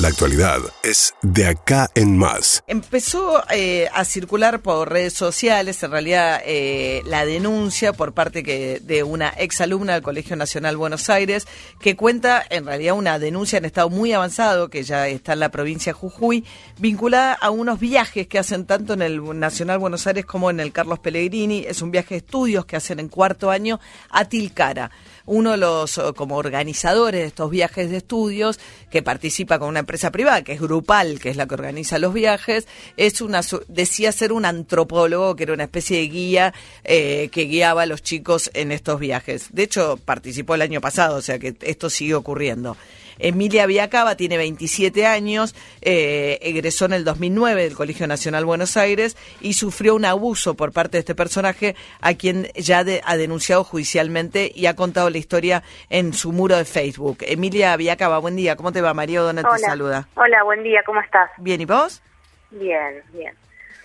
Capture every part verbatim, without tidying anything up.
La actualidad es De Acá en Más. Empezó eh, a circular por redes sociales, en realidad, eh, la denuncia por parte que, de una exalumna del Colegio Nacional Buenos Aires, que cuenta, en realidad, una denuncia en estado muy avanzado, que ya está en la provincia de Jujuy, vinculada a unos viajes que hacen tanto en el Nacional Buenos Aires como en el Carlos Pellegrini. Es un viaje de estudios que hacen en cuarto año a Tilcara. Uno de los, como organizadores de estos viajes de estudios, que participa con una empresa privada, que es Grupal, que es la que organiza los viajes, es una decía ser un antropólogo, que era una especie de guía eh, que guiaba a los chicos en estos viajes. De hecho, participó el año pasado, o sea que esto sigue ocurriendo. Emilia Viacaba tiene veintisiete años, eh, egresó en el dos mil nueve del Colegio Nacional Buenos Aires y sufrió un abuso por parte de este personaje, a quien ya de, ha denunciado judicialmente y ha contado la historia en su muro de Facebook. Emilia Viacaba, buen día. ¿Cómo te va? María O'Donnell te saluda. Hola, buen día. ¿Cómo estás? Bien, ¿y vos? Bien, bien.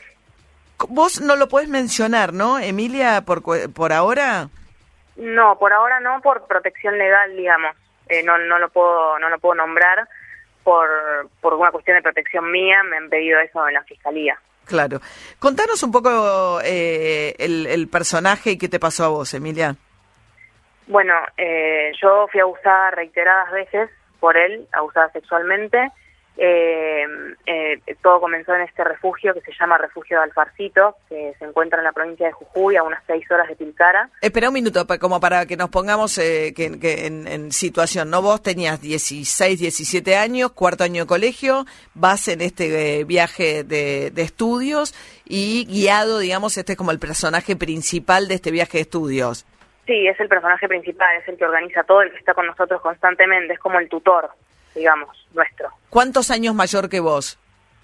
Vos no lo podés mencionar, ¿no, Emilia, por, por ahora? No, por ahora no, por protección legal, digamos. Eh, no no lo puedo no lo puedo nombrar por por una cuestión de protección mía. Me han pedido eso en la fiscalía. Claro. Contanos un poco eh, el, el personaje y qué te pasó a vos, Emilia. Bueno, eh, yo fui abusada reiteradas veces por él, abusada sexualmente. Eh, eh, todo comenzó en este refugio que se llama Refugio de Alfarcito, que se encuentra en la provincia de Jujuy, a unas seis horas de Tilcara. Espera un minuto, como para que nos pongamos eh, que, que en, en situación, ¿no? Vos tenías dieciséis, diecisiete años, cuarto año de colegio, vas en este eh, viaje de, de estudios y guiado, digamos, este es como el personaje principal de este viaje de estudios. Sí, es el personaje principal, es el que organiza todo, el que está con nosotros constantemente, es como el tutor, digamos, nuestro. ¿Cuántos años mayor que vos?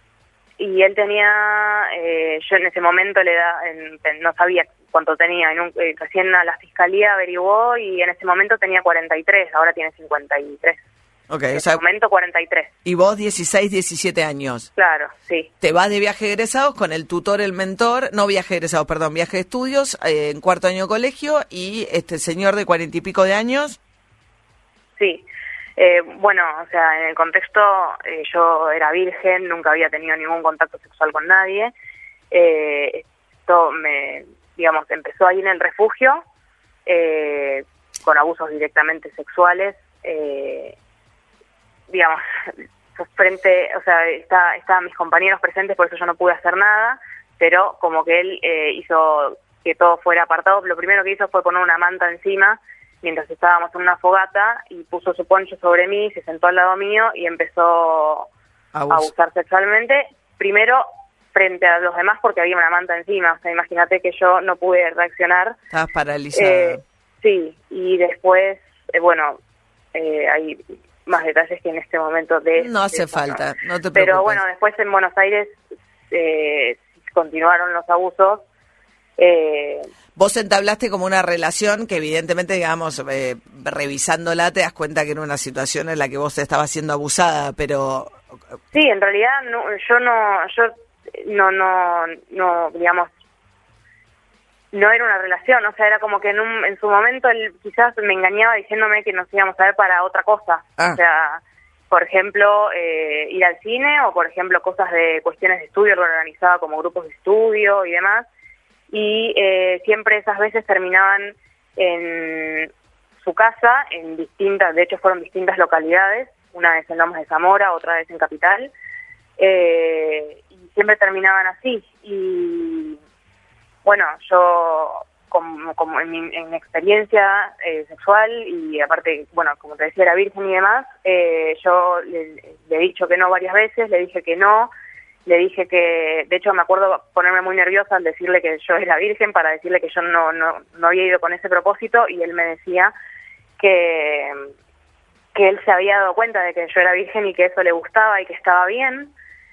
Y él tenía, eh, yo en ese momento le da, en, no sabía cuánto tenía, en un, eh, recién a la fiscalía averiguó y en ese momento tenía cuarenta y tres, ahora tiene cincuenta y tres. Okay, en o sea, ese momento cuarenta y tres. Y vos dieciséis, diecisiete años. Claro, sí. Te vas de viaje de egresados con el tutor, el mentor, no viaje de egresados, perdón, viaje de estudios, eh, en cuarto año de colegio, y este señor de cuarenta y pico de años. Sí. Eh, bueno, o sea, en el contexto, eh, yo era virgen, nunca había tenido ningún contacto sexual con nadie. Eh, esto me, digamos, empezó ahí en el refugio, eh, con abusos directamente sexuales, eh, digamos, frente, o sea, está, estaban mis compañeros presentes, por eso yo no pude hacer nada, pero como que él eh, hizo que todo fuera apartado. Lo primero que hizo fue poner una manta encima mientras estábamos en una fogata y puso su poncho sobre mí, se sentó al lado mío y empezó Abus. a abusar sexualmente, primero frente a los demás porque había una manta encima. O sea, imagínate que yo no pude reaccionar. Estabas paralizada. Eh, sí, y después, eh, bueno, eh, hay más detalles que en este momento de... No hace de falta, no te preocupes. Pero bueno, después en Buenos Aires eh, continuaron los abusos. Eh, Vos entablaste como una relación que evidentemente, digamos, eh, revisándola te das cuenta que era una situación en la que vos estabas siendo abusada, pero... Sí, en realidad no, yo no, yo no, no, no, digamos, no era una relación, o sea, era como que en, un, en su momento él quizás me engañaba diciéndome que nos íbamos a ver para otra cosa, ah. o sea, por ejemplo, eh, ir al cine o, por ejemplo, cosas de cuestiones de estudio, lo organizaba como grupos de estudio y demás. Y eh, siempre esas veces terminaban en su casa, en distintas, de hecho fueron distintas localidades, una vez en Lomas de Zamora, otra vez en Capital, eh, y siempre terminaban así. Y bueno, yo como, como en, mi, en mi experiencia eh, sexual, y aparte, bueno, como te decía, era virgen y demás, eh, yo le, le he dicho que no varias veces, le dije que no. Le dije que, de hecho me acuerdo ponerme muy nerviosa al decirle que yo era virgen para decirle que yo no, no, no había ido con ese propósito, y él me decía que, que él se había dado cuenta de que yo era virgen y que eso le gustaba y que estaba bien,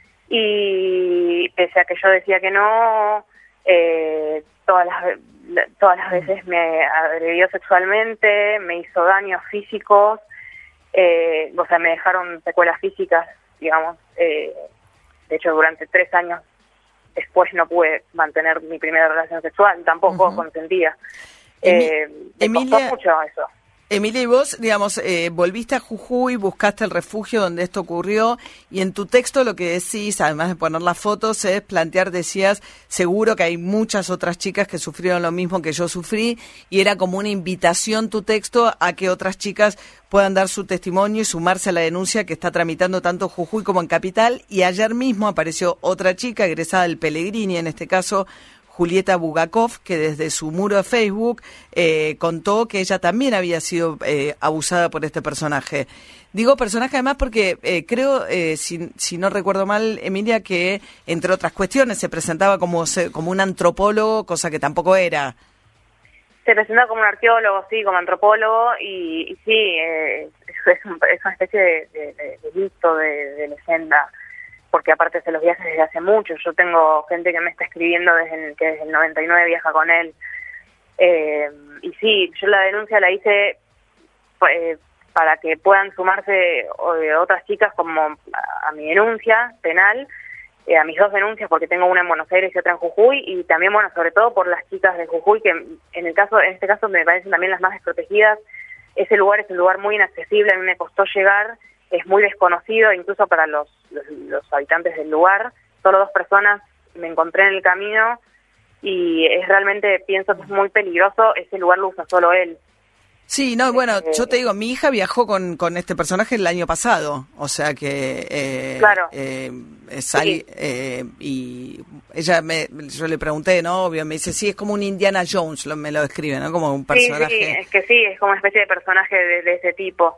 y pese a que yo decía que no, eh, todas las, todas las veces me agredió sexualmente, me hizo daños físicos, eh, o sea, me dejaron secuelas físicas, digamos, eh, de hecho, durante tres años después no pude mantener mi primera relación sexual, tampoco uh-huh. consentía. Eh, me Emilia, costó mucho eso. Emilia, y vos, digamos, eh, volviste a Jujuy, buscaste el refugio donde esto ocurrió, y en tu texto lo que decís, además de poner las fotos, es plantear, decías, seguro que hay muchas otras chicas que sufrieron lo mismo que yo sufrí, y era como una invitación tu texto a que otras chicas puedan dar su testimonio y sumarse a la denuncia que está tramitando tanto Jujuy como en Capital. Y ayer mismo apareció otra chica, egresada del Pellegrini, en este caso Julieta Bugakov, que desde su muro de Facebook eh, contó que ella también había sido eh, abusada por este personaje. Digo personaje además porque eh, creo, eh, si, si no recuerdo mal, Emilia, que entre otras cuestiones se presentaba como, como un antropólogo, cosa que tampoco era. Se presentaba como un arqueólogo, sí, como antropólogo, y, y sí, eh, es, un, es una especie de, de, de, de mito, de, de leyenda, porque aparte se los viajes desde hace mucho. Yo tengo gente que me está escribiendo desde el, que desde el noventa y nueve viaja con él. Eh, y sí, yo la denuncia la hice eh, para que puedan sumarse eh, otras chicas como a, a mi denuncia penal, eh, a mis dos denuncias, porque tengo una en Buenos Aires y otra en Jujuy, y también, bueno, sobre todo por las chicas de Jujuy, que en el caso, en este caso me parecen también las más desprotegidas. Ese lugar es un lugar muy inaccesible, a mí me costó llegar, es muy desconocido incluso para los, los, los habitantes del lugar. Solo dos personas me encontré en el camino y es realmente, pienso que es muy peligroso. Ese lugar lo usa solo él. Sí, no, bueno, eh, yo te digo, mi hija viajó con, con este personaje el año pasado, o sea que eh, claro. eh, salí, sí. eh, y ella me, yo le pregunté, ¿no? Obvio, me dice, sí, es como un Indiana Jones, lo, me lo describe, ¿no? Como un personaje. Sí, sí, es que sí, es como una especie de personaje de, de ese tipo.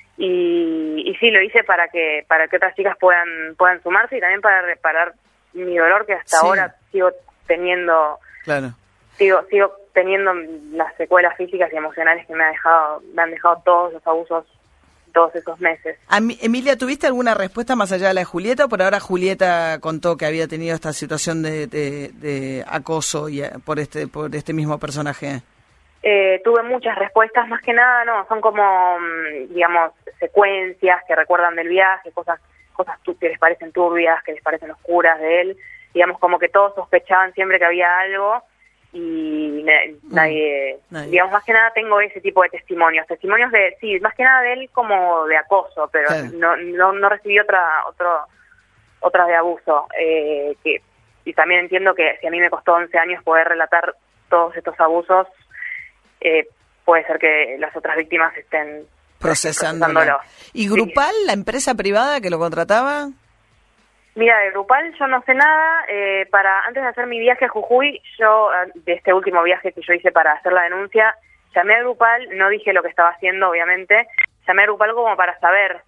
Y, y sí, lo hice para que para que otras chicas puedan puedan sumarse y también para reparar mi dolor, que hasta sí. ahora sigo teniendo. Claro. Sigo sigo teniendo las secuelas físicas y emocionales que me ha dejado me han dejado todos los abusos todos esos meses. Emilia, ¿tuviste alguna respuesta más allá de la de Julieta? Por ahora Julieta contó que había tenido esta situación de, de, de acoso y, por este por este mismo personaje. Eh, tuve muchas respuestas, más que nada, no, son como, digamos, secuencias que recuerdan del viaje, cosas cosas que les parecen turbias, que les parecen oscuras de él, digamos, como que todos sospechaban siempre que había algo y nadie, mm, nadie, digamos, más que nada tengo ese tipo de testimonios, testimonios de, sí, más que nada de él como de acoso, pero claro. no, no no recibí otra, otro, otras de abuso, eh, que y también entiendo que si a mí me costó once años poder relatar todos estos abusos, Eh, puede ser que las otras víctimas estén procesándolo. procesándolo. ¿Y Grupal, sí. la empresa privada que lo contrataba? Mira, de Grupal yo no sé nada. Eh, para antes de hacer mi viaje a Jujuy, yo, de este último viaje que yo hice para hacer la denuncia, llamé a Grupal, no dije lo que estaba haciendo, obviamente, llamé a Grupal como para saber.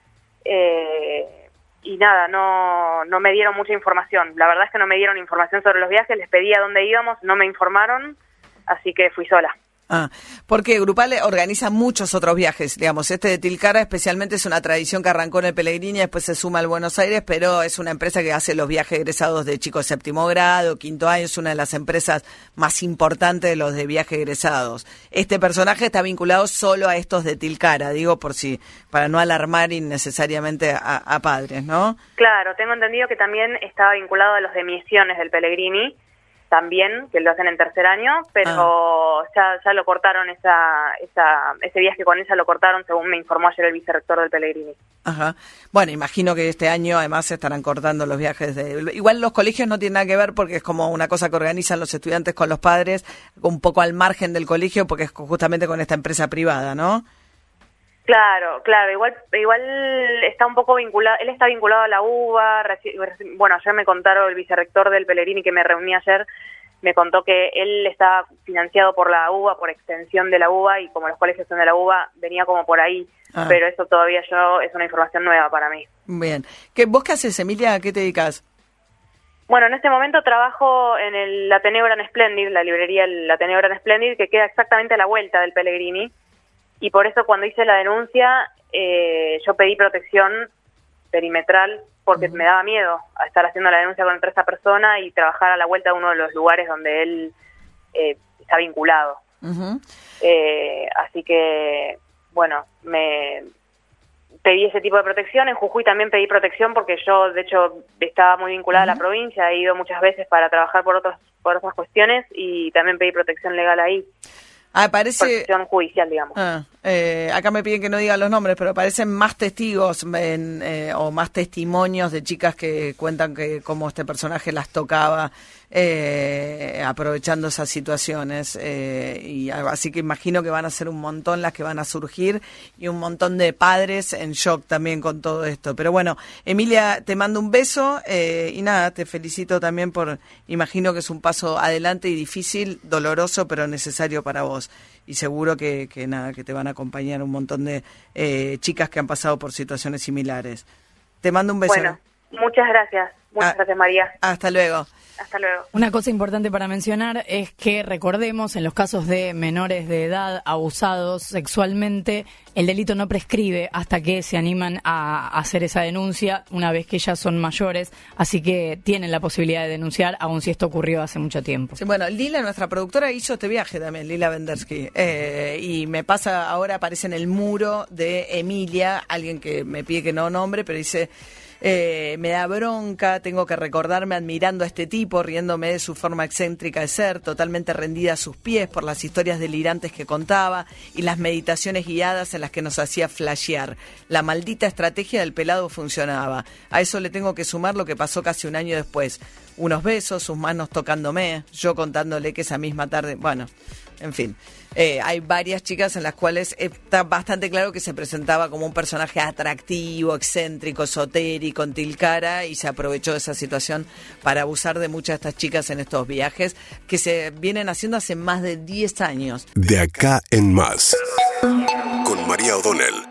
Eh, y nada, no, no me dieron mucha información. La verdad es que no me dieron información sobre los viajes, les pedí a dónde íbamos, no me informaron, así que fui sola. Ah, porque Grupal organiza muchos otros viajes, digamos, este de Tilcara especialmente es una tradición que arrancó en el Pellegrini, después se suma al Buenos Aires, pero es una empresa que hace los viajes egresados de chicos de séptimo grado, quinto año, es una de las empresas más importantes de los de viajes egresados. Este personaje está vinculado solo a estos de Tilcara, digo por si, para no alarmar innecesariamente a, a padres, ¿no? Claro, tengo entendido que también estaba vinculado a los de Misiones del Pellegrini, también, que lo hacen en tercer año, pero ah. ya ya lo cortaron, esa esa ese viaje con ella lo cortaron, según me informó ayer el vicerrector del Pellegrini. Ajá. Bueno, imagino que este año además se estarán cortando los viajes de... Igual los colegios no tienen nada que ver porque es como una cosa que organizan los estudiantes con los padres, un poco al margen del colegio, porque es justamente con esta empresa privada, ¿no? Claro, claro, igual igual está un poco vinculado, él está vinculado a la U B A, bueno, ayer me contaron el vicerrector del Pellegrini que me reuní ayer, me contó que él está financiado por la U B A, por extensión de la U B A, y como los colegios son de la U B A, venía como por ahí, ah. pero eso todavía yo, es una información nueva para mí. Bien. ¿Qué, ¿Vos qué haces, Emilia? ¿A qué te dedicas? Bueno, en este momento trabajo en el Ateneo Gran Splendid, la librería el Ateneo Gran Splendid, que queda exactamente a la vuelta del Pellegrini. Y por eso cuando hice la denuncia, eh, yo pedí protección perimetral porque uh-huh. me daba miedo a estar haciendo la denuncia contra esa persona y trabajar a la vuelta de uno de los lugares donde él eh, está vinculado. Uh-huh. Eh, así que, bueno, me pedí ese tipo de protección. En Jujuy también pedí protección porque yo, de hecho, estaba muy vinculada uh-huh. a la provincia, he ido muchas veces para trabajar por otras, por otras cuestiones y también pedí protección legal ahí. Ah, parece... Protección judicial, digamos. Ah, Eh, acá me piden que no diga los nombres, pero aparecen más testigos en, eh, o más testimonios de chicas que cuentan que cómo este personaje las tocaba eh, aprovechando esas situaciones. Eh, y así que imagino que van a ser un montón las que van a surgir y un montón de padres en shock también con todo esto. Pero bueno, Emilia, te mando un beso eh, y nada, te felicito también por, imagino que es un paso adelante y difícil, doloroso, pero necesario para vos. Y seguro que, que nada, que te van a acompañar un montón de eh, chicas que han pasado por situaciones similares. Te mando un beso. Bueno, muchas gracias. Muchas ah, gracias, María. Hasta luego. Hasta luego. Una cosa importante para mencionar es que recordemos, en los casos de menores de edad abusados sexualmente, el delito no prescribe hasta que se animan a hacer esa denuncia una vez que ya son mayores, así que tienen la posibilidad de denunciar, aun si esto ocurrió hace mucho tiempo. Sí, bueno, Lila, nuestra productora, hizo este viaje también, Lila Vendersky, eh, y me pasa, ahora aparece en el muro de Emilia, alguien que me pide que no nombre, pero dice... Eh, me da bronca, tengo que recordarme admirando a este tipo, riéndome de su forma excéntrica de ser, totalmente rendida a sus pies por las historias delirantes que contaba y las meditaciones guiadas en las que nos hacía flashear. La maldita estrategia del pelado funcionaba. A eso le tengo que sumar lo que pasó casi un año después. Unos besos, sus manos tocándome, yo contándole que esa misma tarde... Bueno, en fin. Eh, hay varias chicas en las cuales está bastante claro que se presentaba como un personaje atractivo, excéntrico, esotérico, en Tilcara, y se aprovechó de esa situación para abusar de muchas de estas chicas en estos viajes que se vienen haciendo hace más de diez años. De acá en más, con María O'Donnell.